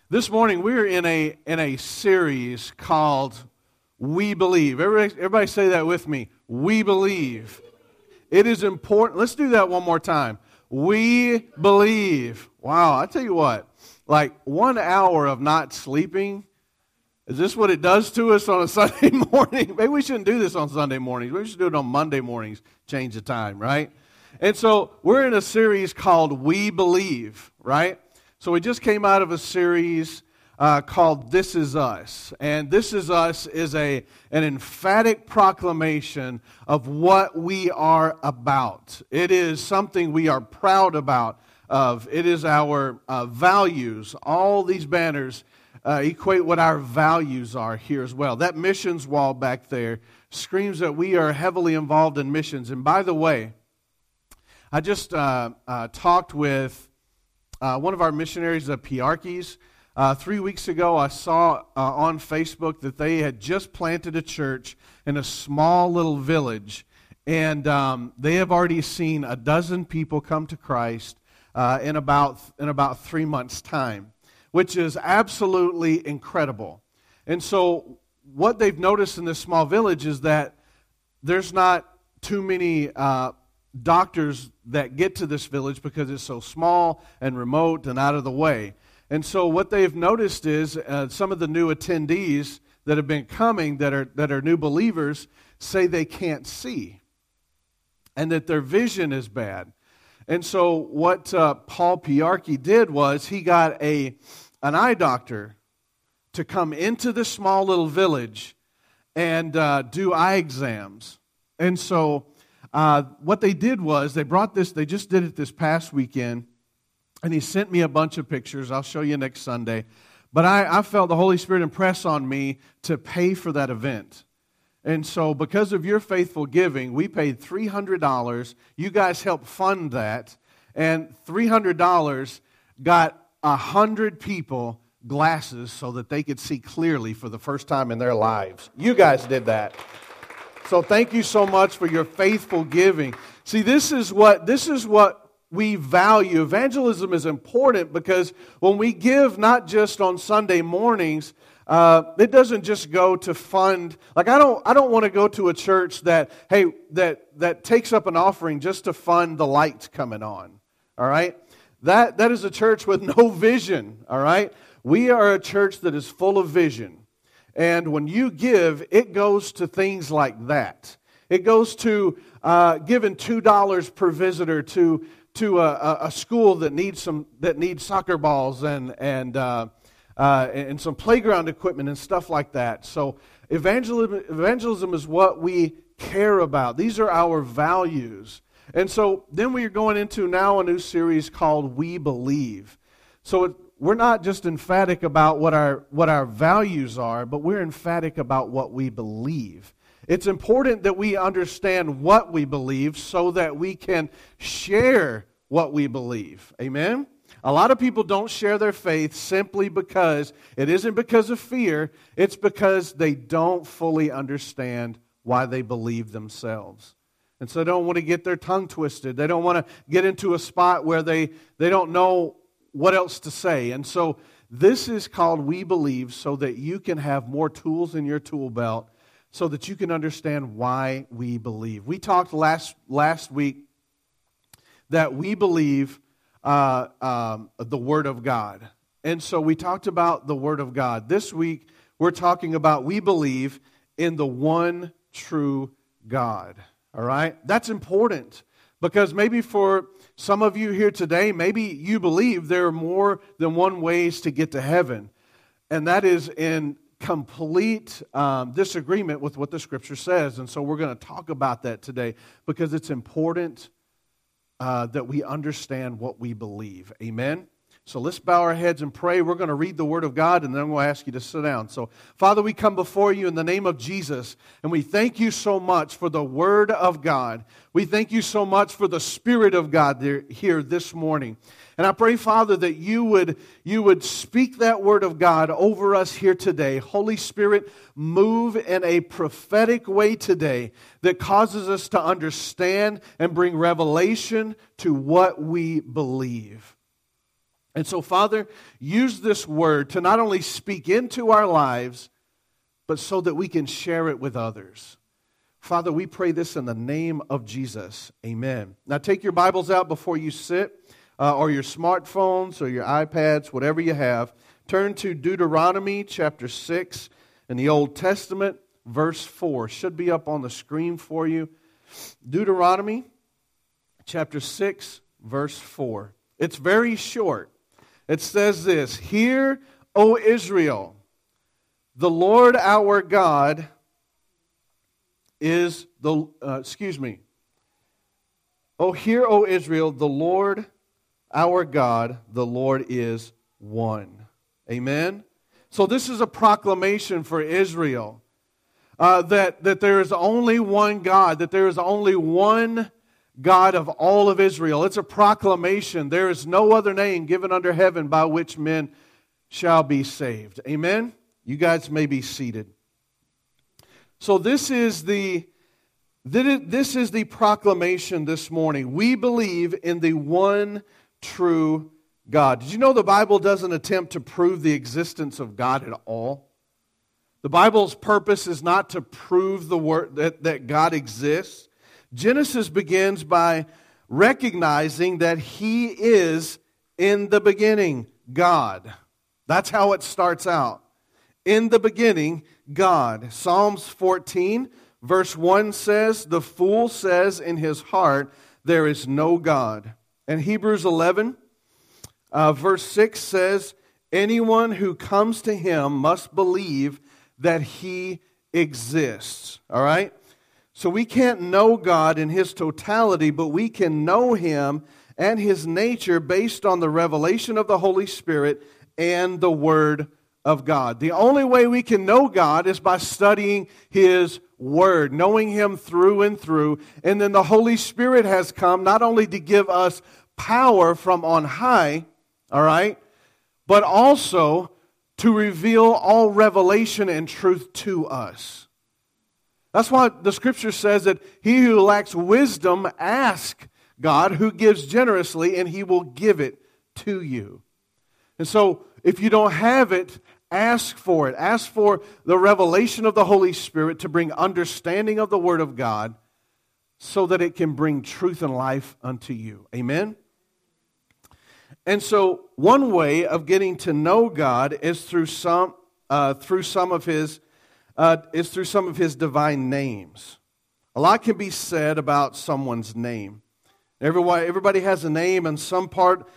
This morning we're in a series called We Believe. Everybody say that with me. We believe. It is important. Let's do that one more time. We believe. Wow, I tell you what, like 1 hour of not sleeping, is this what it does to us on a Sunday morning? Maybe we shouldn't do this on Sunday mornings. We should do it on Monday mornings, change the time, right? And so we're in a series called We Believe, right? So we just came out of a series called This Is Us. And This Is Us is an emphatic proclamation of what we are about. It is something we are proud about. It is our values. All these banners equate what our values are here as well. That missions wall back there screams that we are heavily involved in missions. And by the way, I just talked with one of our missionaries at Piarkis. 3 weeks ago, I saw on Facebook that they had just planted a church in a small little village, and they have already seen 12 people come to Christ in about 3 months' time, which is absolutely incredible. And so, what they've noticed in this small village is that there's not too many doctors that get to this village because it's so small and remote and out of the way. And so what they've noticed is some of the new attendees that have been coming that are new believers say they can't see and that their vision is bad. And so what Paul Piarki did was he got an eye doctor to come into this small little village and do eye exams. And so what they did was they just did it this past weekend, and he sent me a bunch of pictures. I'll show you next Sunday. But I felt the Holy Spirit impress on me to pay for that event. And so because of your faithful giving, we paid $300. You guys helped fund that. And $300 got 100 people glasses so that they could see clearly for the first time in their lives. You guys did that. So thank you so much for your faithful giving. See, this is what we value. Evangelism is important because when we give, not just on Sunday mornings, it doesn't just go to fund. Like I don't want to go to a church that takes up an offering just to fund the lights coming on. All right, that is a church with no vision. All right, we are a church that is full of vision. And when you give, it goes to things like that. It goes to giving $2 per visitor to a school that needs soccer balls and some playground equipment and stuff like that. So evangelism is what we care about. These are our values. And so then we are going into now a new series called We Believe. So we're not just emphatic about what our values are, but we're emphatic about what we believe. It's important that we understand what we believe so that we can share what we believe. Amen? A lot of people don't share their faith simply because it isn't because of fear. It's because they don't fully understand why they believe themselves. And so they don't want to get their tongue twisted. They don't want to get into a spot where they don't know what else to say. And so this is called We Believe so that you can have more tools in your tool belt so that you can understand why we believe. We talked last week that we believe the Word of God. And so we talked about the Word of God. This week we're talking about we believe in the one true God. All right? That's important. Because maybe for some of you here today, maybe you believe there are more than one ways to get to heaven. And that is in complete disagreement with what the Scripture says. And so we're going to talk about that today because it's important that we understand what we believe. Amen? So let's bow our heads and pray. We're going to read the Word of God, and then I'm going to ask you to sit down. So, Father, we come before you in the name of Jesus, and we thank you so much for the Word of God. We thank you so much for the Spirit of God here this morning. And I pray, Father, that you would speak that Word of God over us here today. Holy Spirit, move in a prophetic way today that causes us to understand and bring revelation to what we believe. And so, Father, use this word to not only speak into our lives, but so that we can share it with others. Father, we pray this in the name of Jesus. Amen. Now take your Bibles out before you sit, or your smartphones or your iPads, whatever you have. Turn to Deuteronomy chapter 6 in the Old Testament, verse 4. Should be up on the screen for you. Deuteronomy chapter 6, verse 4. It's very short. It says this, "Hear, O Israel, the Lord our God is the," "Oh, hear, O Israel, the Lord our God, the Lord is one." Amen? So this is a proclamation for Israel that there is only one God, that there is only one God of all of Israel. It's a proclamation. There is no other name given under heaven by which men shall be saved. Amen? You guys may be seated. So this is the proclamation this morning. We believe in the one true God. Did you know the Bible doesn't attempt to prove the existence of God at all? The Bible's purpose is not to prove the word that God exists. Genesis begins by recognizing that He is in the beginning God. That's how it starts out. In the beginning, God. Psalms 14, verse 1 says, "The fool says in his heart, there is no God." And Hebrews 11, verse 6 says, "Anyone who comes to Him must believe that He exists." All right? So we can't know God in His totality, but we can know Him and His nature based on the revelation of the Holy Spirit and the Word of God. The only way we can know God is by studying His Word, knowing Him through and through. And then the Holy Spirit has come not only to give us power from on high, all right, but also to reveal all revelation and truth to us. That's why the Scripture says that he who lacks wisdom, ask God, who gives generously, and He will give it to you. And so, if you don't have it, ask for it. Ask for the revelation of the Holy Spirit to bring understanding of the Word of God so that it can bring truth and life unto you. Amen? And so, one way of getting to know God is through some of His divine names. A lot can be said about someone's name. Everybody has a name, and some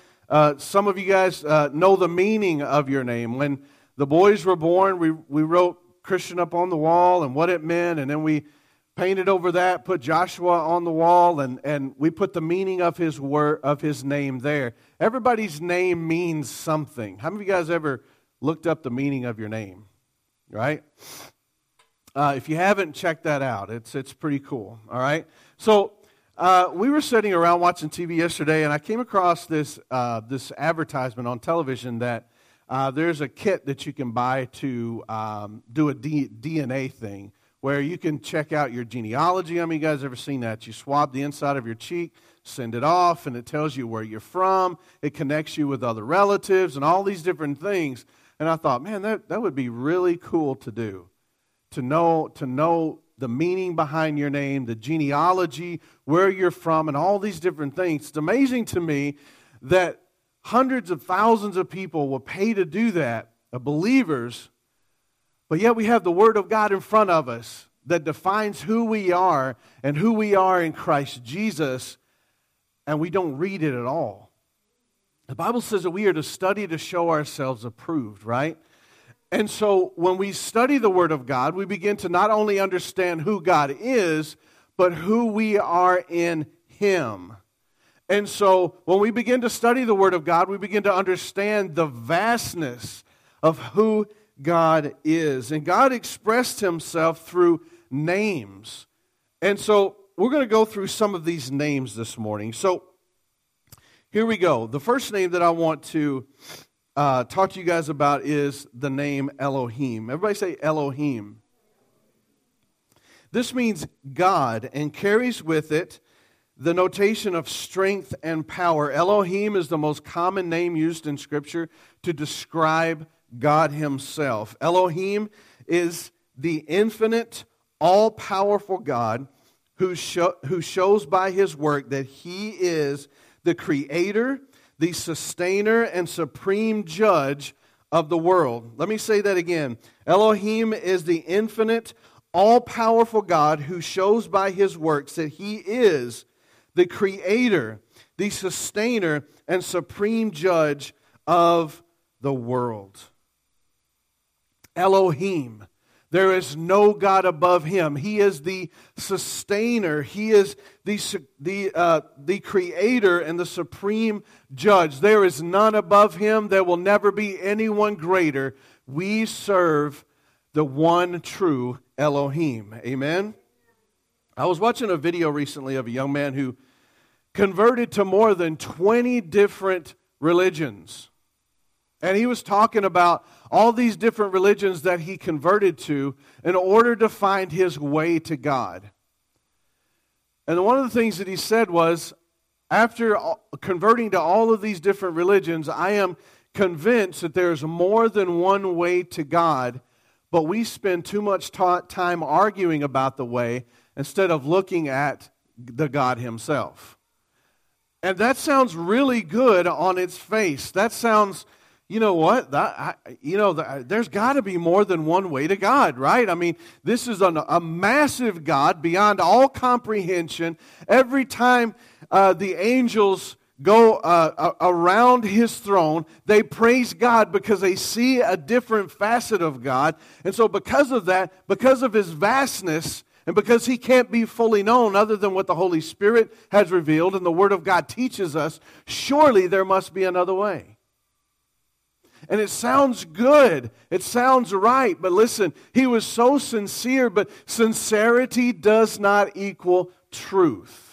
of you guys know the meaning of your name. When the boys were born, we wrote Christian up on the wall and what it meant, and then we painted over that, put Joshua on the wall, and we put the meaning of his name there. Everybody's name means something. How many of you guys ever looked up the meaning of your name? Right? If you haven't, check that out. It's pretty cool. All right. So we were sitting around watching TV yesterday, and I came across this advertisement on television that there's a kit that you can buy to do a DNA thing, where you can check out your genealogy. How many of you guys ever seen that? You swab the inside of your cheek, send it off, and it tells you where you're from. It connects you with other relatives and all these different things. And I thought, man, that would be really cool to do. To know the meaning behind your name, the genealogy, where you're from, and all these different things. It's amazing to me that hundreds of thousands of people will pay to do that, believers, but yet we have the Word of God in front of us that defines who we are and who we are in Christ Jesus, and we don't read it at all. The Bible says that we are to study to show ourselves approved, right? And so when we study the Word of God, we begin to not only understand who God is, but who we are in Him. And so when we begin to study the Word of God, we begin to understand the vastness of who God is. And God expressed Himself through names. And so we're going to go through some of these names this morning. So here we go. The first name that I want to talk to you guys about is the name Elohim. Everybody say Elohim. This means God and carries with it the notation of strength and power. Elohim is the most common name used in Scripture to describe God Himself. Elohim is the infinite, all-powerful God who shows by His work that He is the creator, the sustainer, and supreme judge of the world. Let me say that again. Elohim is the infinite, all-powerful God who shows by His works that He is the creator, the sustainer, and supreme judge of the world. Elohim. There is no God above Him. He is the sustainer. He is the creator and the supreme judge. There is none above Him. There will never be anyone greater. We serve the one true Elohim. Amen? I was watching a video recently of a young man who converted to more than 20 different religions. And he was talking about all these different religions that he converted to in order to find his way to God. And one of the things that he said was, after converting to all of these different religions, I am convinced that there's more than one way to God, but we spend too much time arguing about the way instead of looking at the God Himself. And that sounds really good on its face. That sounds, you know what? There's got to be more than one way to God, right? I mean, this is a massive God beyond all comprehension. Every time the angels go around His throne, they praise God because they see a different facet of God. And so because of that, because of His vastness, and because He can't be fully known other than what the Holy Spirit has revealed and the Word of God teaches us, surely there must be another way. And it sounds good. It sounds right. But listen, he was so sincere, but sincerity does not equal truth.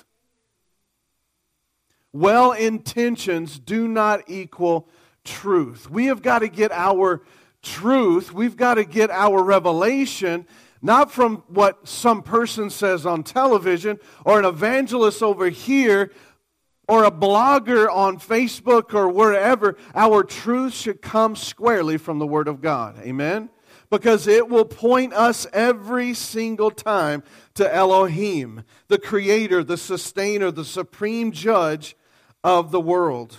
Well-intentions do not equal truth. We have got to get our truth, we've got to get our revelation, not from what some person says on television or an evangelist over here or a blogger on Facebook or wherever. Our truth should come squarely from the Word of God. Amen? Because it will point us every single time to Elohim, the Creator, the Sustainer, the Supreme Judge of the world.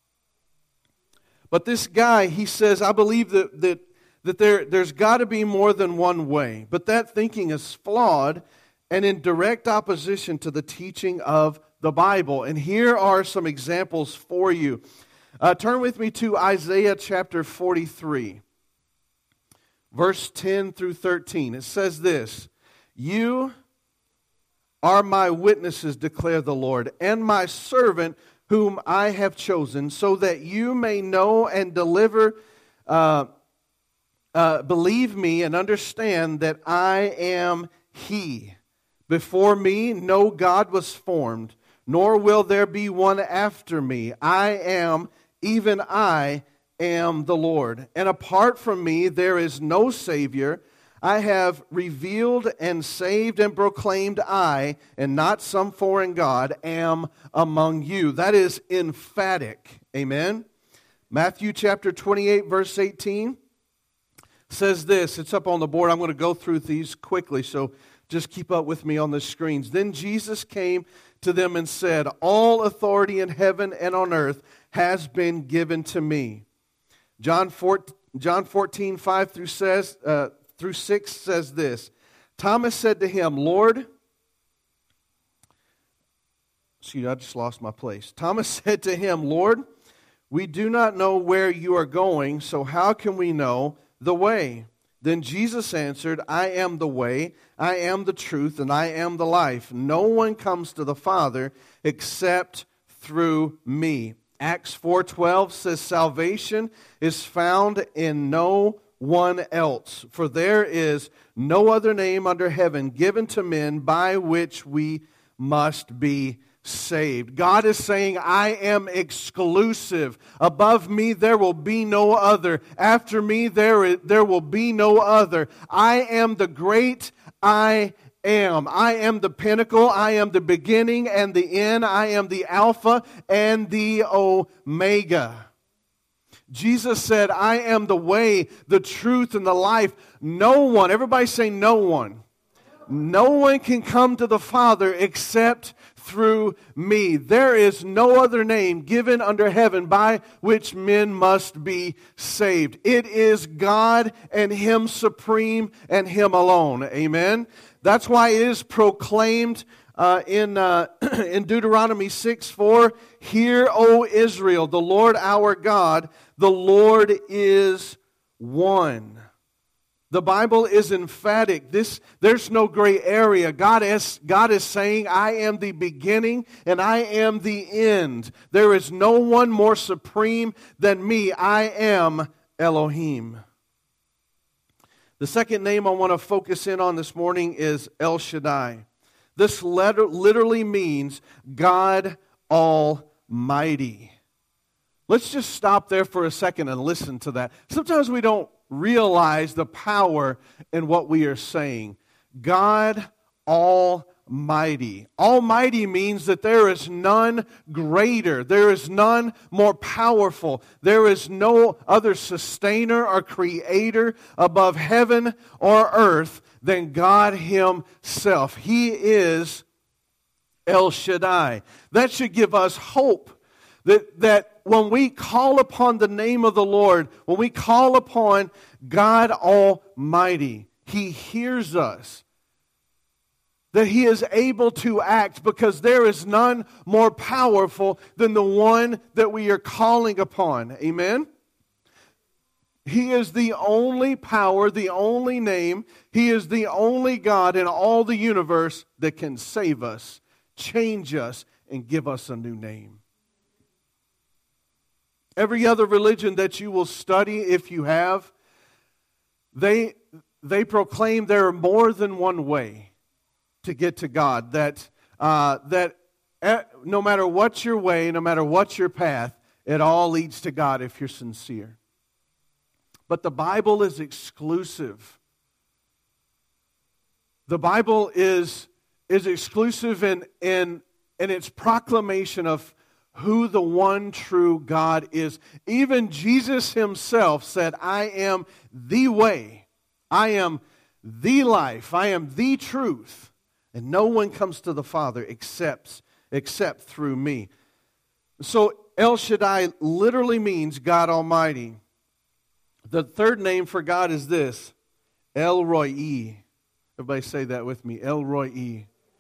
But this guy, he says, I believe that there's got to be more than one way. But that thinking is flawed and in direct opposition to the teaching of the Bible. And here are some examples for you. Turn with me to Isaiah chapter 43, verse 10 through 13. It says this, "You are my witnesses, declare the Lord, and my servant whom I have chosen, so that you may know and believe me and understand that I am He. Before me no God was formed, nor will there be one after me. I am, even I am the Lord. And apart from me there is no Savior. I have revealed and saved and proclaimed I, and not some foreign God, am among you." That is emphatic. Amen? Matthew chapter 28, verse 18 says this. It's up on the board. I'm going to go through these quickly, so just keep up with me on the screens. "Then Jesus came to them and said, all authority in heaven and on earth has been given to me." John 14, 5 through 6 says this. "Thomas said to Him, Lord," I just lost my place. "Thomas said to Him, Lord, we do not know where you are going, so how can we know the way?" Then Jesus answered, "I am the way, I am the truth, and I am the life. No one comes to the Father except through me." Acts 4:12 says, "Salvation is found in no one else, for there is no other name under heaven given to men by which we must be saved." God is saying, I am exclusive. Above me there will be no other. After me there will be no other. I am the great I am. I am the pinnacle. I am the beginning and the end. I am the Alpha and the Omega. Jesus said, I am the way, the truth, and the life. No one, everybody say no one. No one can come to the Father except through me. There is no other name given under heaven by which men must be saved. It is God and Him supreme and Him alone. Amen. That's why it is proclaimed in Deuteronomy 6:4, Hear, O Israel, the Lord our God, the Lord is one. The Bible is emphatic. There's no gray area. God is saying, I am the beginning and I am the end. There is no one more supreme than me. I am Elohim. The second name I want to focus in on this morning is El Shaddai. This literally means God Almighty. Let's just stop there for a second and listen to that. Sometimes we don't realize the power in what we are saying. God Almighty. Almighty means that there is none greater. There is none more powerful. There is no other sustainer or creator above heaven or earth than God Himself. He is El Shaddai. That should give us hope that when we call upon the name of the Lord, when we call upon God Almighty, He hears us. That He is able to act because there is none more powerful than the one that we are calling upon. Amen? He is the only power, the only name. He is the only God in all the universe that can save us, change us, and give us a new name. Every other religion that you will study, if you have, they proclaim there are more than one way to get to God. That no matter what your way, no matter what your path, it all leads to God if you're sincere. But the Bible is exclusive. The Bible is exclusive in its proclamation of who the one true God is. Even Jesus Himself said, I am the way, I am the life, I am the truth, and no one comes to the Father except through me. So El Shaddai literally means God Almighty. The third name for God is this, El Roi. Everybody say that with me, El Roi.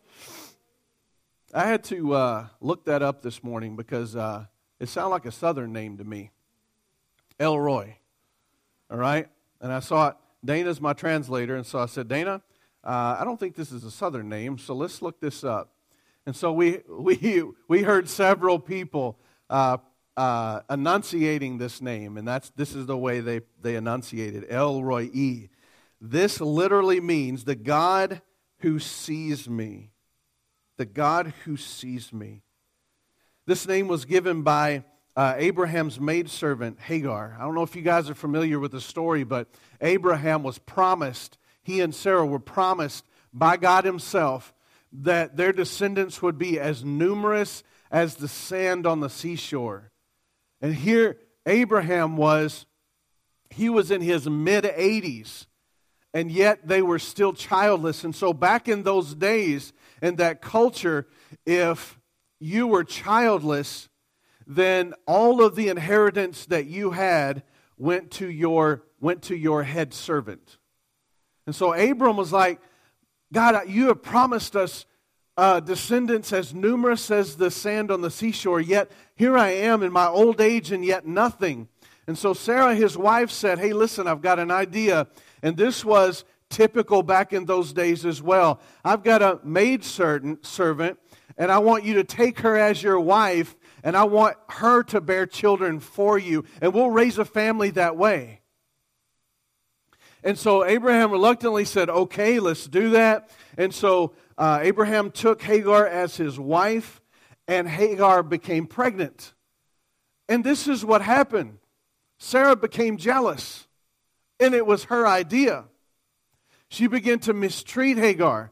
I had to look that up this morning because it sounded like a southern name to me. Elroy. All right? And I saw it. Dana's my translator, and so I said, Dana, I don't think this is a southern name, so let's look this up. And so we heard several people enunciating this name, and this is the way they enunciated El Roi. This literally means the God who sees me. The God who sees me. This name was given by Abraham's maidservant, Hagar. I don't know if you guys are familiar with the story, but Abraham was promised, he and Sarah were promised by God Himself that their descendants would be as numerous as the sand on the seashore. And here Abraham was in his mid-80s, and yet they were still childless. And so back in those days, in that culture, if you were childless, then all of the inheritance that you had went to your head servant. And so Abram was like, God, you have promised us descendants as numerous as the sand on the seashore, yet here I am in my old age and yet nothing. And so Sarah, his wife, said, hey, listen, I've got an idea. And this was typical back in those days as well. I've got a maidservant, and I want you to take her as your wife, and I want her to bear children for you, and we'll raise a family that way. And so Abraham reluctantly said, okay, let's do that. And so Abraham took Hagar as his wife, and Hagar became pregnant. And this is what happened. Sarah became jealous, and it was her idea. She began to mistreat Hagar.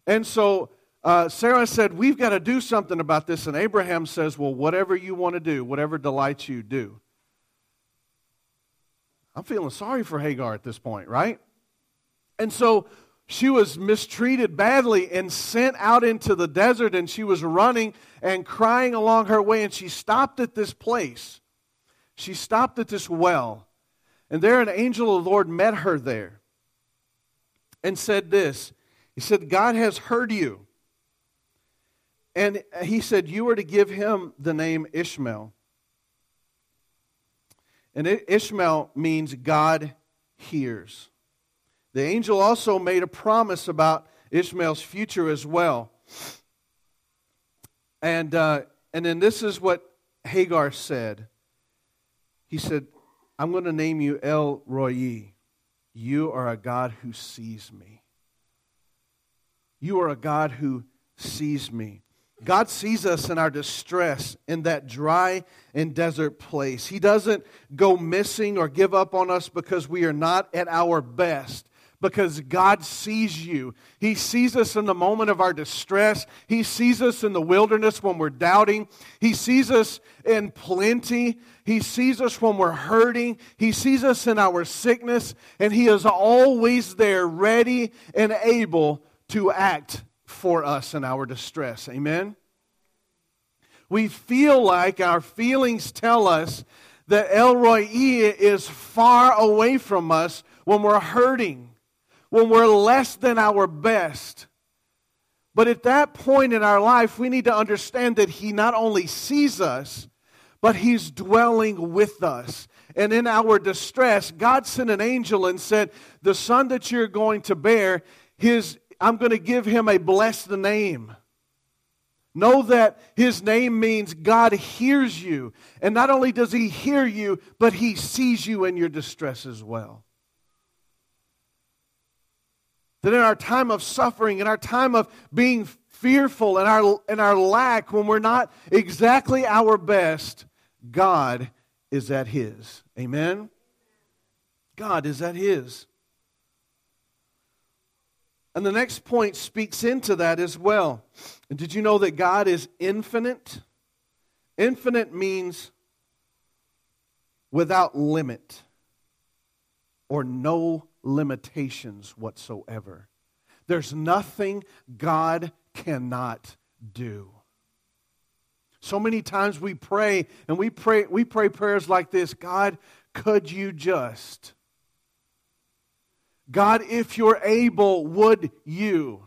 And so Sarah said, we've got to do something about this. And Abraham says, well, whatever you want to do, whatever delights you, do. I'm feeling sorry for Hagar at this point, right? And so she was mistreated badly and sent out into the desert, and she was running and crying along her way, and she stopped at this place. She stopped at this well, and there an angel of the Lord met her there and said this. He said, God has heard you. And he said, you are to give him the name Ishmael. And Ishmael means God hears. The angel also made a promise about Ishmael's future as well. And then this is what Hagar said. He said, I'm going to name you El Roi. You are a God who sees me. You are a God who sees me. God sees us in our distress in that dry and desert place. He doesn't go missing or give up on us because we are not at our best. Because God sees you. He sees us in the moment of our distress. He sees us in the wilderness when we're doubting. He sees us in plenty. He sees us when we're hurting. He sees us in our sickness. And He is always there, ready and able to act for us in our distress. Amen? We feel like our feelings tell us that El Roi is far away from us when we're hurting, when we're less than our best. But at that point in our life, we need to understand that He not only sees us, but He's dwelling with us. And in our distress, God sent an angel and said, the son that you're going to bear, I'm going to give him a blessed name. Know that his name means God hears you. And not only does He hear you, but He sees you in your distress as well. That in our time of suffering, in our time of being fearful, in our lack, when we're not exactly our best, God is at His. Amen? God is at His. And the next point speaks into that as well. And did you know that God is infinite? Infinite means without limit or no limitations whatsoever. There's nothing God cannot do. So many times we pray, and we pray prayers like this: God, could you just? God, if you're able, would you?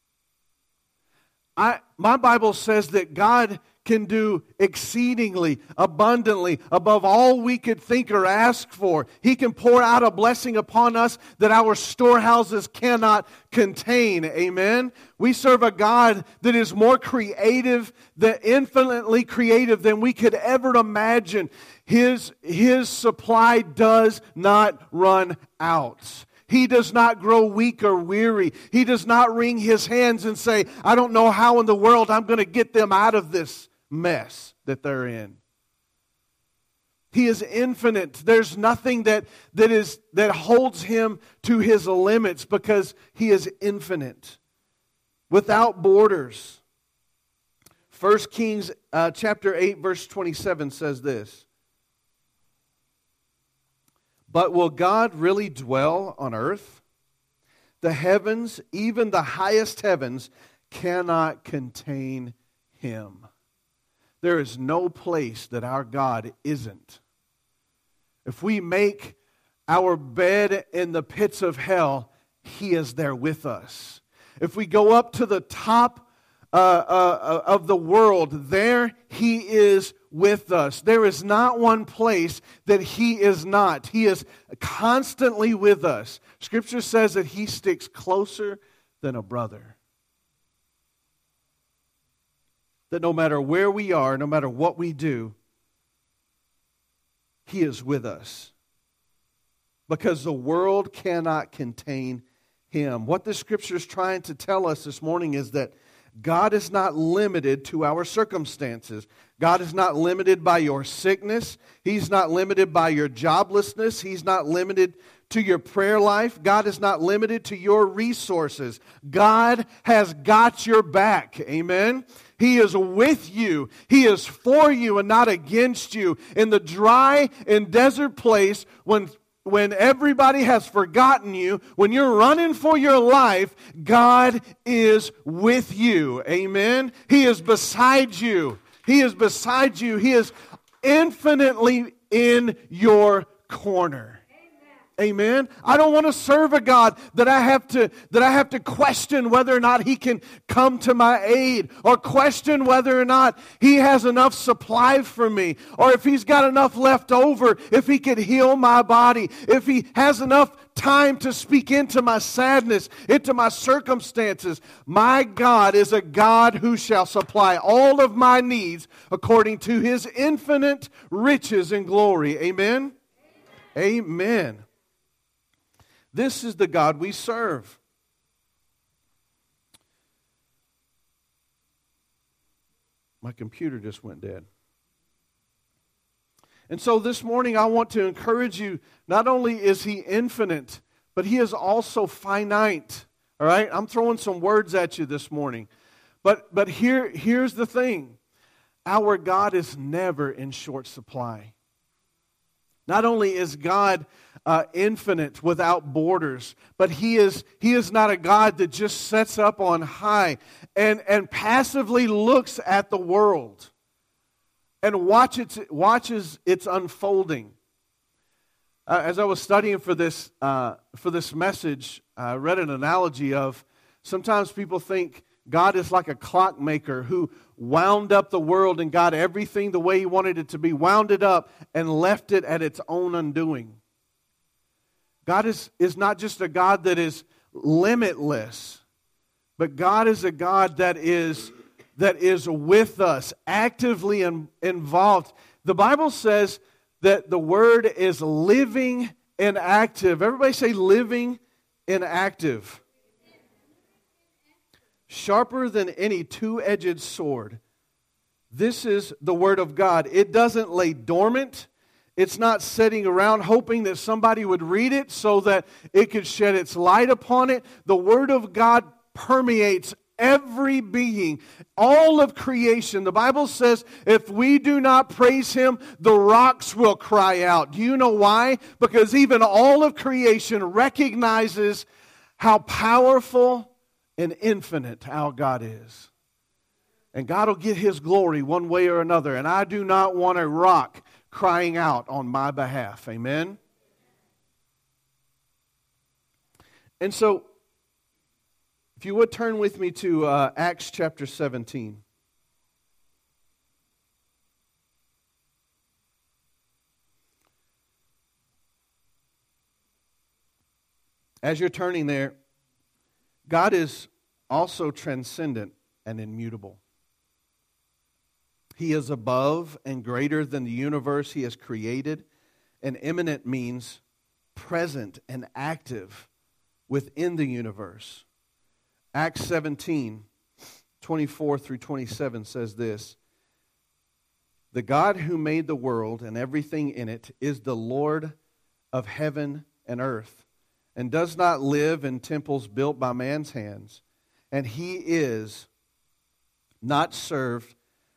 My Bible says that God can do exceedingly, abundantly, above all we could think or ask for. He can pour out a blessing upon us that our storehouses cannot contain. Amen? We serve a God that is more creative, infinitely creative than we could ever imagine. His supply does not run out. He does not grow weak or weary. He does not wring His hands and say, I don't know how in the world I'm going to get them out of this mess that they're in. He is infinite. There's nothing that holds Him to His limits because He is infinite, without borders. 1 Kings chapter 8, verse 27 says this. But will God really dwell on earth? The heavens, even the highest heavens, cannot contain Him. There is no place that our God isn't. If we make our bed in the pits of hell, He is there with us. If we go up to the top of the world, there He is with us. There is not one place that He is not. He is constantly with us. Scripture says that He sticks closer than a brother. That no matter where we are, no matter what we do, He is with us. Because the world cannot contain Him. What the Scripture is trying to tell us this morning is that God is not limited to our circumstances. God is not limited by your sickness. He's not limited by your joblessness. He's not limited to your prayer life. God is not limited to your resources. God has got your back. Amen. He is with you. He is for you and not against you. In the dry and desert place, when everybody has forgotten you, when you're running for your life, God is with you. Amen. He is beside you. He is beside you. He is infinitely in your corner. Amen. I don't want to serve a God that I have to question whether or not He can come to my aid, or question whether or not He has enough supply for me, or if He's got enough left over, if He could heal my body, if He has enough time to speak into my sadness, into my circumstances. My God is a God who shall supply all of my needs according to His infinite riches and glory. Amen. Amen. This is the God we serve. My computer just went dead. And so this morning I want to encourage you, not only is He infinite, but He is also finite. All right? I'm throwing some words at you this morning. But here's the thing. Our God is never in short supply. Not only is God infinite, without borders, but He is not a God that just sits up on high and passively looks at the world and watches its unfolding. As I was studying for this message, I read an analogy of, sometimes people think God is like a clockmaker who wound up the world and got everything the way He wanted it to be, wound it up and left it at its own undoing. God is not just a God that is limitless, but God is a God that is with us, actively involved. The Bible says that the Word is living and active. Everybody say living and active. Sharper than any two-edged sword. This is the Word of God. It doesn't lay dormant. It's not sitting around hoping that somebody would read it so that it could shed its light upon it. The Word of God permeates every being, all of creation. The Bible says if we do not praise Him, the rocks will cry out. Do you know why? Because even all of creation recognizes how powerful and infinite our God is. And God will get His glory one way or another. And I do not want a rock crying out on my behalf. Amen? And so, if you would turn with me to Acts chapter 17. As you're turning there, God is also transcendent and immutable. He is above and greater than the universe He has created. And immanent means present and active within the universe. Acts 17, 24 through 27 says this: The God who made the world and everything in it is the Lord of heaven and earth, and does not live in temples built by man's hands. And He is not served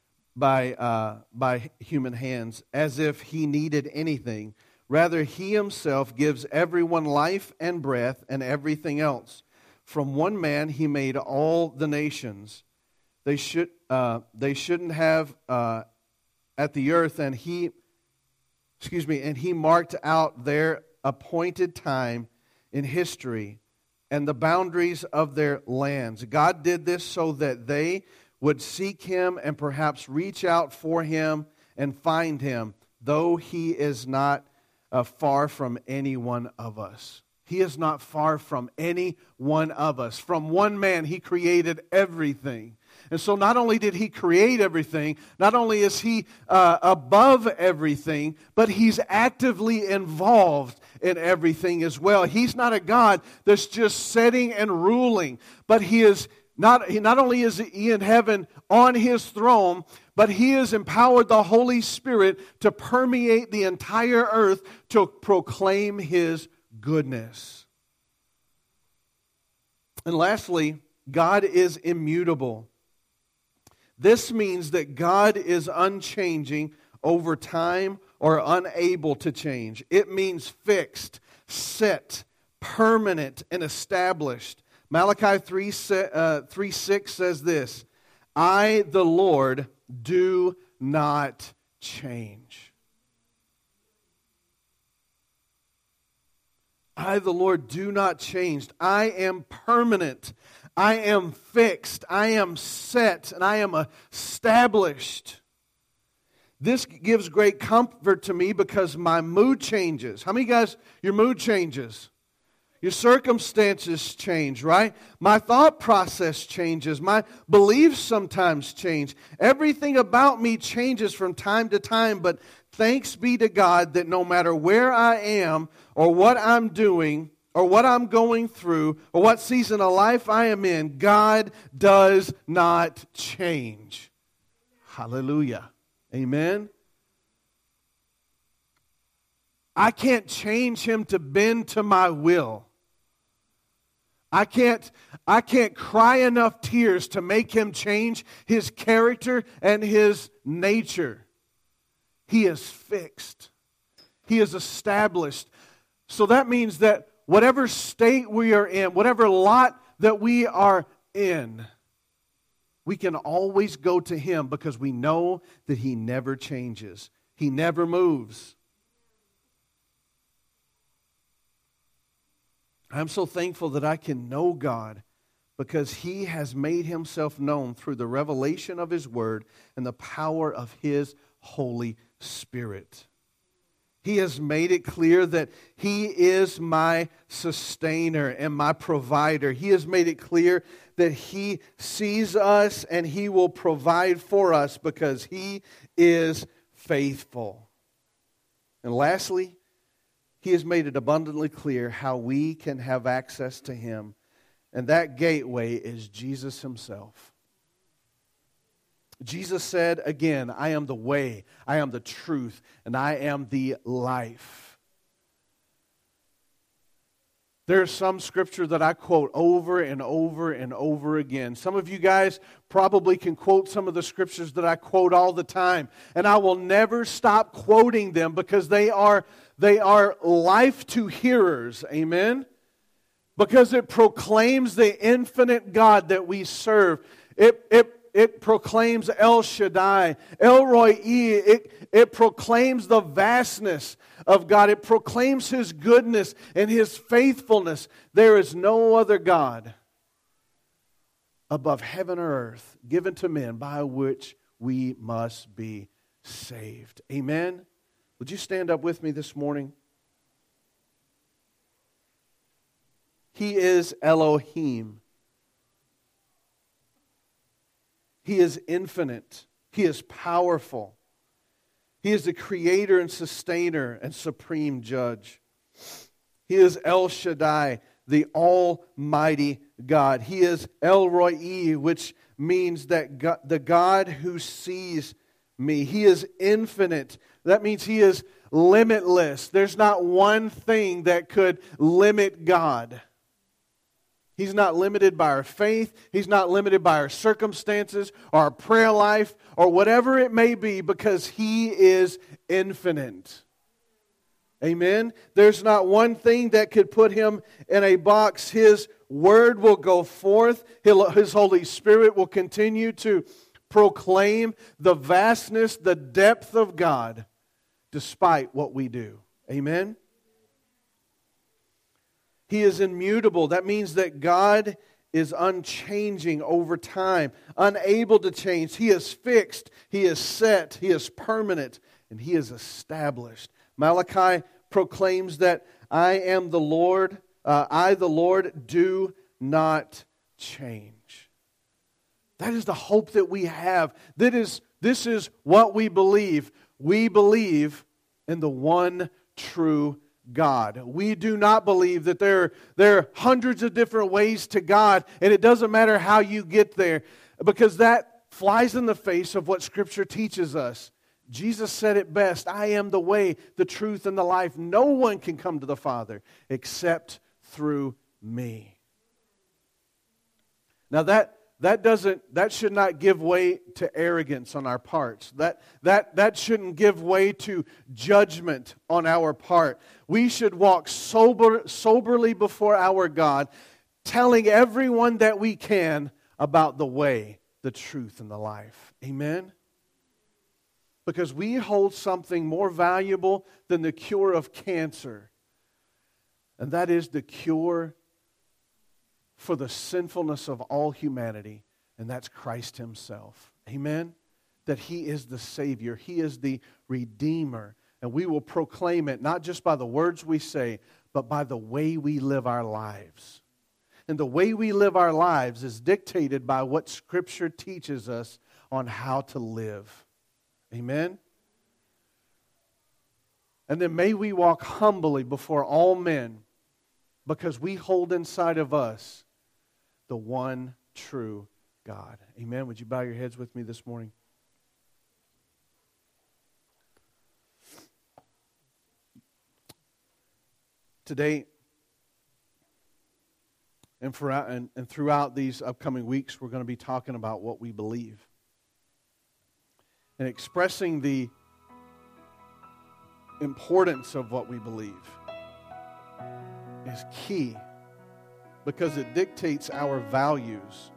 by human hands as if He needed anything. Rather, He Himself gives everyone life and breath and everything else. From one man He made all the nations. They shouldn't have at the earth, and He marked out their appointed time in history and the boundaries of their lands. God did this so that they would seek Him and perhaps reach out for Him and find Him, though He is not far from any one of us. He is not far from any one of us. From one man, He created everything. And so not only did He create everything, not only is He above everything, but He's actively involved in everything as well. He's not a God that's just sitting and ruling, but He is not only is He in heaven on His throne, but He has empowered the Holy Spirit to permeate the entire earth to proclaim His goodness. And lastly, God is immutable. This means that God is unchanging over time or unable to change. It means fixed, set, permanent, and established. Malachi 3:6 says this, I, the Lord, do not change. I, the Lord, do not change. I am permanent. I am fixed. I am set. And I am established. This gives great comfort to me because my mood changes. How many guys, your mood changes? Your circumstances change, right? My thought process changes. My beliefs sometimes change. Everything about me changes from time to time, but thanks be to God that no matter where I am or what I'm doing or what I'm going through or what season of life I am in, God does not change. Hallelujah. Amen. I can't change Him to bend to my will. I can't cry enough tears to make Him change His character and His nature. He is fixed. He is established. So that means that whatever state we are in, whatever lot that we are in, we can always go to Him because we know that He never changes. He never moves. I'm so thankful that I can know God because He has made Himself known through the revelation of His Word and the power of His Holy Spirit. He has made it clear that He is my sustainer and my provider. He has made it clear that He sees us and He will provide for us because He is faithful. And lastly, He has made it abundantly clear how we can have access to Him. And that gateway is Jesus Himself. Jesus said again, I am the way, I am the truth, and I am the life. There's some scripture that I quote over and over and over again. Some of you guys probably can quote some of the scriptures that I quote all the time. And I will never stop quoting them because they are life to hearers. Amen? Because it proclaims the infinite God that we serve. It proclaims El Shaddai, El Roi. It proclaims the vastness of God. It proclaims His goodness and His faithfulness. There is no other God above heaven or earth given to men by which we must be saved. Amen? Would you stand up with me this morning? He is Elohim. He is infinite. He is powerful. He is the creator and sustainer and supreme judge. He is El Shaddai, the almighty God. He is El Roi, which means that God, the God who sees me. He is infinite. That means He is limitless. There's not one thing that could limit God. He's not limited by our faith. He's not limited by our circumstances or our prayer life or whatever it may be because He is infinite. Amen? There's not one thing that could put Him in a box. His Word will go forth. His Holy Spirit will continue to proclaim the vastness, the depth of God despite what we do. Amen? He is immutable. That means that God is unchanging over time, unable to change. He is fixed, He is set, He is permanent, and He is established. Malachi proclaims that I am the Lord, I the Lord do not change. That is the hope that we have. This is what we believe. We believe in the one true God. We do not believe that there are hundreds of different ways to God, and it doesn't matter how you get there, because that flies in the face of what Scripture teaches us. Jesus said it best, I am the way, the truth, and the life. No one can come to the Father except through me. Now that should not give way to arrogance on our parts. That shouldn't give way to judgment on our part. We should walk soberly before our God, telling everyone that we can about the way, the truth, and the life. Amen? Because we hold something more valuable than the cure of cancer, and that is the cure for the sinfulness of all humanity, and that's Christ Himself. Amen? That He is the Savior. He is the Redeemer. And we will proclaim it not just by the words we say, but by the way we live our lives. And the way we live our lives is dictated by what Scripture teaches us on how to live. Amen? And then may we walk humbly before all men, because we hold inside of us the one true God. Amen. Would you bow your heads with me this morning? Today and throughout these upcoming weeks, we're going to be talking about what we believe. And expressing the importance of what we believe is key, because it dictates our values.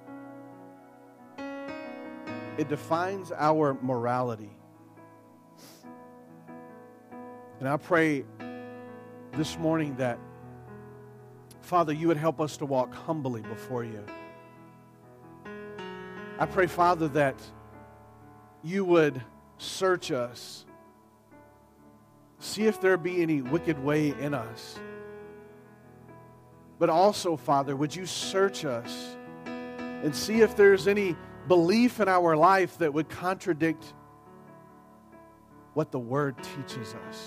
It defines our morality. And I pray this morning that, Father, you would help us to walk humbly before you. I pray, Father, that you would search us, see if there be any wicked way in us. But also, Father, would you search us and see if there's any belief in our life that would contradict what the Word teaches us.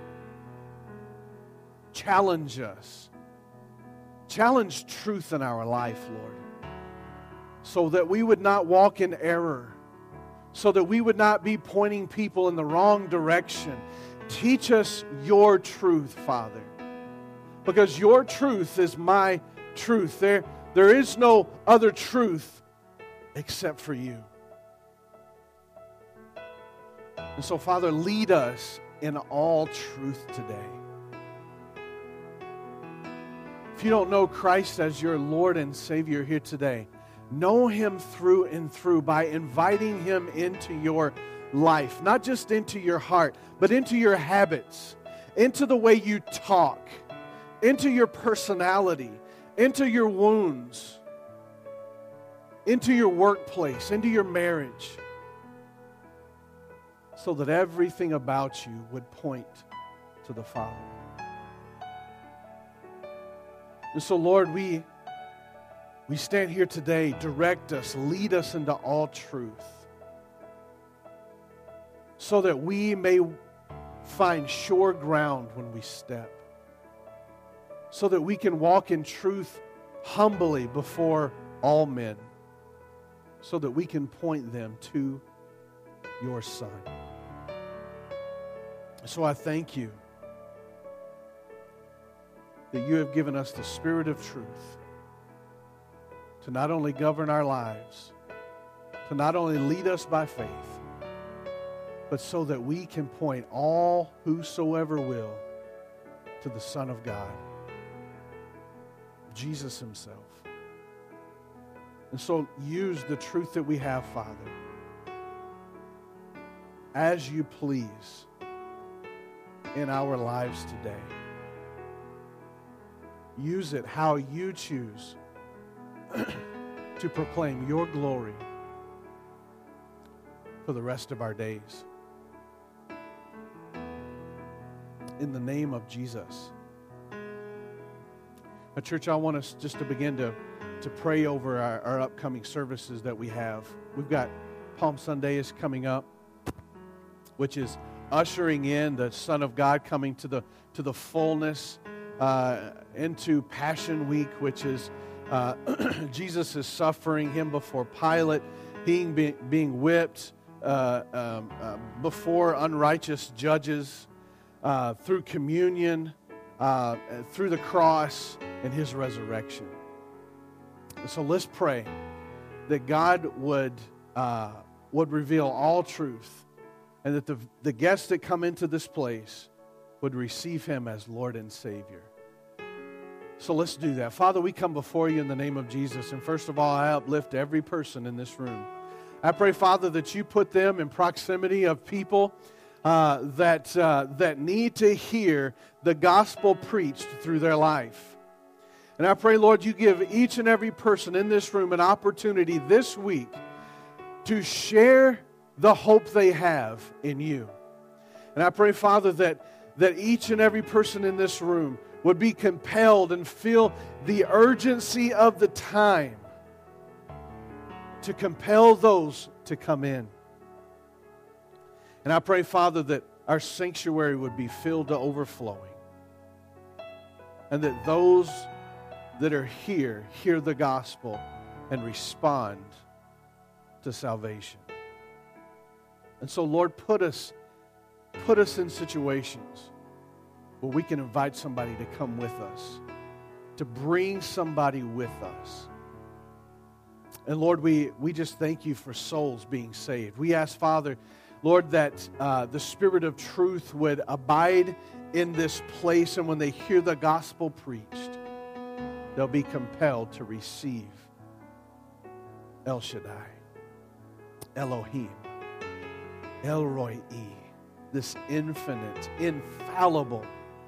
Challenge us. Challenge truth in our life, Lord, so that we would not walk in error, so that we would not be pointing people in the wrong direction. Teach us your truth, Father, because your truth is my truth. There is no other truth except for you. And so, Father, lead us in all truth today. If you don't know Christ as your Lord and Savior here today, know Him through and through by inviting Him into your life, not just into your heart, but into your habits, into the way you talk, into your personality, into your wounds, into your workplace, into your marriage, so that everything about you would point to the Father. And so, Lord, we stand here today. Direct us, lead us into all truth, so that we may find sure ground when we step, so that we can walk in truth humbly before all men, so that we can point them to your Son. So I thank you that you have given us the Spirit of truth to not only govern our lives, to not only lead us by faith, but so that we can point all whosoever will to the Son of God, Jesus Himself. And so use the truth that we have, Father, as you please in our lives today. Use it how you choose to proclaim your glory for the rest of our days. In the name of Jesus. Now, church, I want us just to begin to pray over our upcoming services that we have. We've got Palm Sunday is coming up, which is ushering in the Son of God coming to the fullness, into Passion Week, which is Jesus is suffering, Him before Pilate, being whipped, before unrighteous judges, through communion, through the cross, and His resurrection. And so let's pray that God would reveal all truth, and that the guests that come into this place would receive Him as Lord and Savior. So let's do that. Father, we come before You in the name of Jesus. And first of all, I uplift every person in this room. I pray, Father, that You put them in proximity of people that need to hear the gospel preached through their life. And I pray, Lord, You give each and every person in this room an opportunity this week to share the hope they have in You. And I pray, Father, that each and every person in this room would be compelled and feel the urgency of the time to compel those to come in. And I pray, Father, that our sanctuary would be filled to overflowing, and that those that are here hear the gospel and respond to salvation. And so, Lord, put us in situations where we can invite somebody to come with us, to bring somebody with us. And Lord, we just thank You for souls being saved. We ask, Father, Lord, that the Spirit of truth would abide in this place, and when they hear the gospel preached, they'll be compelled to receive El Shaddai, Elohim, El Roi, this infinite, infallible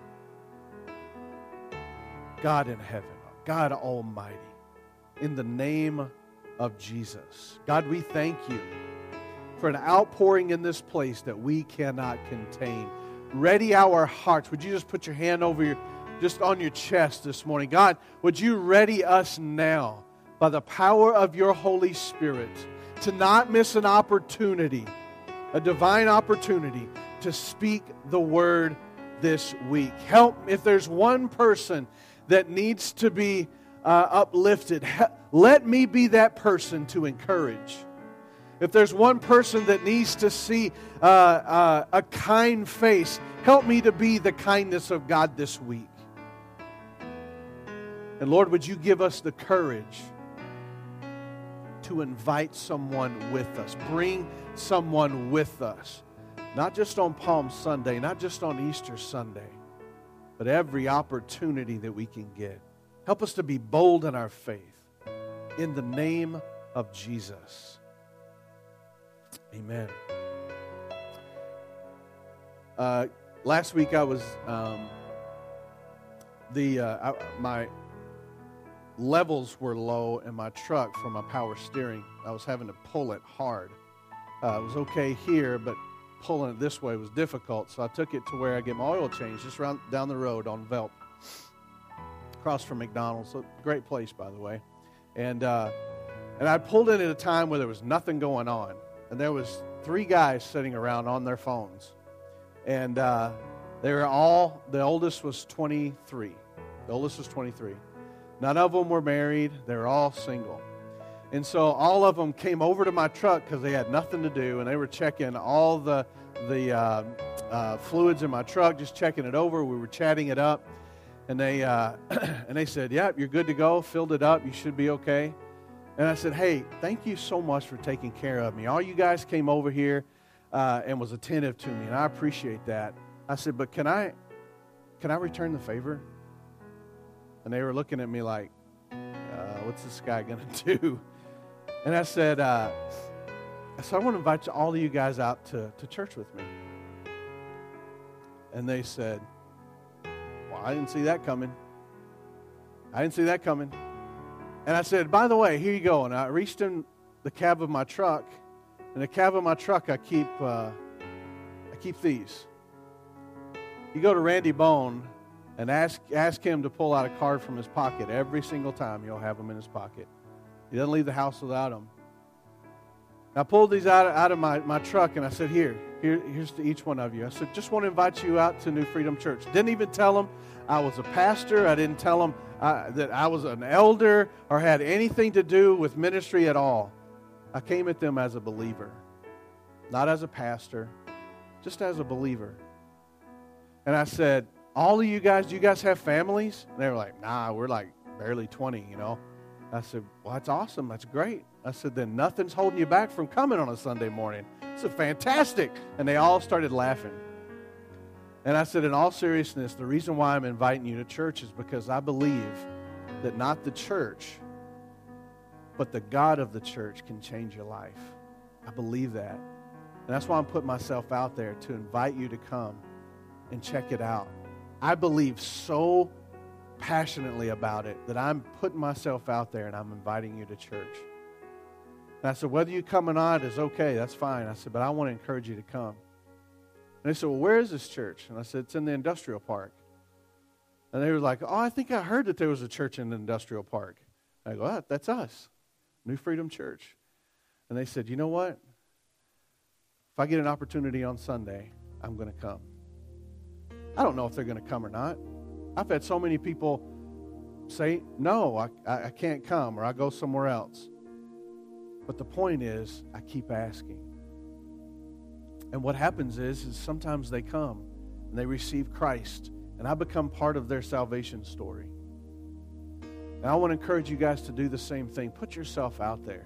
God in heaven, God Almighty, in the name of Jesus. God, we thank You for an outpouring in this place that we cannot contain. Ready our hearts. Would you just put your hand just on your chest this morning? God, would You ready us now by the power of Your Holy Spirit to not miss an opportunity, a divine opportunity to speak the word this week. Help, if there's one person that needs to be uplifted, let me be that person to encourage. If there's one person that needs to see a kind face, help me to be the kindness of God this week. And Lord, would You give us the courage to invite someone with us, bring someone with us, not just on Palm Sunday, not just on Easter Sunday, but every opportunity that we can get. Help us to be bold in our faith. In the name of Jesus. Amen. Last week I was my levels were low in my truck from my power steering. I was having to pull it hard. It was okay here, but pulling it this way was difficult. So I took it to where I get my oil changed, just down the road on Velp, across from McDonald's. So great place, by the way. And I pulled in at a time where there was nothing going on. And there was 3 guys sitting around on their phones. And they were all, the oldest was 23. The oldest was 23. None of them were married. They were all single. And so all of them came over to my truck because they had nothing to do. And they were checking all the fluids in my truck, just checking it over. We were chatting it up. And they said, "Yeah, you're good to go. Filled it up. You should be okay." And I said, "Hey, thank you so much for taking care of me. All you guys came over here and was attentive to me, and I appreciate that." I said, "But can I return the favor?" And they were looking at me like, "What's this guy going to do?" And I said, "I want to invite all of you guys out to church with me." And they said, "Well, I didn't see that coming. I didn't see that coming." And I said, "By the way, here you go." And I reached in the cab of my truck. In the cab of my truck, I keep these. You go to Randy Bone and ask him to pull out a card from his pocket every single time. He'll have them in his pocket. He doesn't leave the house without them. I pulled these out of my truck, and I said, here's to each one of you. I said, "Just want to invite you out to New Freedom Church." Didn't even tell them I was a pastor. I didn't tell them that I was an elder or had anything to do with ministry at all. I came at them as a believer. not as a pastor, just as a believer. And I said, all of you guys, do you guys have families? And they were like, nah, we're like barely 20, you know. I said, well, that's awesome. That's great. I said, then nothing's holding you back from coming on a Sunday morning. It's fantastic. And they all started laughing. And I said, in all seriousness, the reason why I'm inviting you to church is because I believe that not the church, but the God of the church can change your life. I believe that. And that's why I'm putting myself out there to invite you to come and check it out. I believe so passionately about it that I'm putting myself out there and I'm inviting you to church. And I said, whether you come or not is okay. That's fine. I said, but I want to encourage you to come. And they said, well, where is this church? And I said, it's in the industrial park. And they were like, oh, I think I heard that there was a church in the industrial park. I go, oh, that's us, New Freedom Church. And they said, you know what? If I get an opportunity on Sunday, I'm going to come. I don't know if they're going to come or not. I've had so many people say, no, I can't come, or I go somewhere else. But the point is, I keep asking. And what happens is sometimes they come and they receive Christ, and I become part of their salvation story. And I want to encourage you guys to do the same thing. Put yourself out there.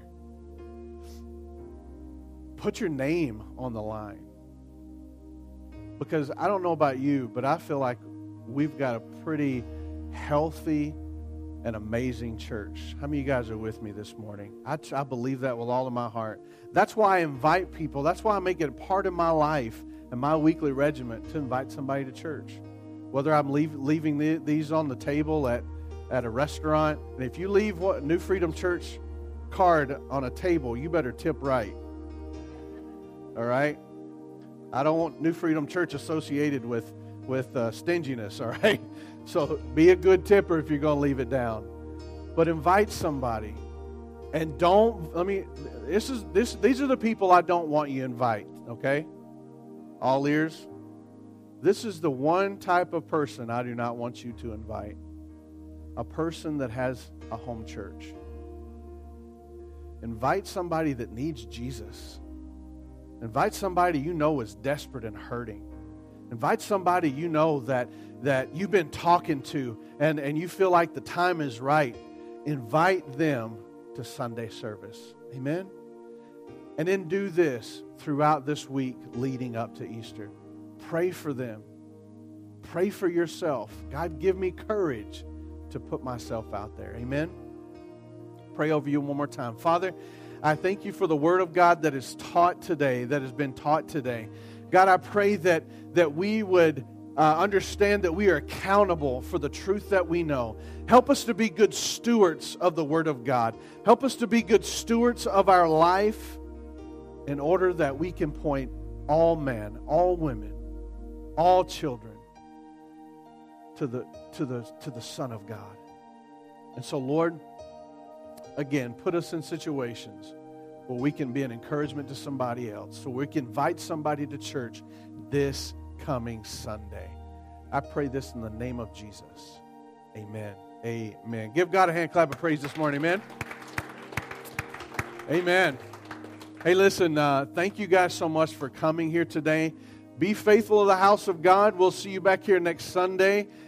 Put your name on the line. Because I don't know about you, but I feel like we've got a pretty healthy and amazing church. How many of you guys are with me this morning? I believe that with all of my heart. That's why I invite people. That's why I make it a part of my life and my weekly regiment to invite somebody to church. Whether I'm leaving these on the table at a restaurant. And if you leave New Freedom Church card on a table, you better tip right. All right? I don't want New Freedom Church associated with stinginess, all right? So be a good tipper if you're going to leave it down. But invite somebody. And these are the people I don't want you to invite, okay? All ears. This is the one type of person I do not want you to invite. A person that has a home church. Invite somebody that needs Jesus. Invite somebody you know is desperate and hurting. Invite somebody you know that you've been talking to and you feel like the time is right. Invite them to Sunday service. Amen? And then do this throughout this week leading up to Easter. Pray for them. Pray for yourself. God, give me courage to put myself out there. Amen? Pray over you one more time. Father, I thank you for the word of God that is taught today, that has been taught today. God, I pray that we would understand that we are accountable for the truth that we know. Help us to be good stewards of the word of God. Help us to be good stewards of our life in order that we can point all men, all women, all children to the Son of God. And so, Lord, again, put us in situations where we can be an encouragement to somebody else, so we can invite somebody to church this coming Sunday. I pray this in the name of Jesus. Amen. Amen. Give God a hand clap of praise this morning, amen. Amen. Hey, listen, thank you guys so much for coming here today. Be faithful to the house of God. We'll see you back here next Sunday.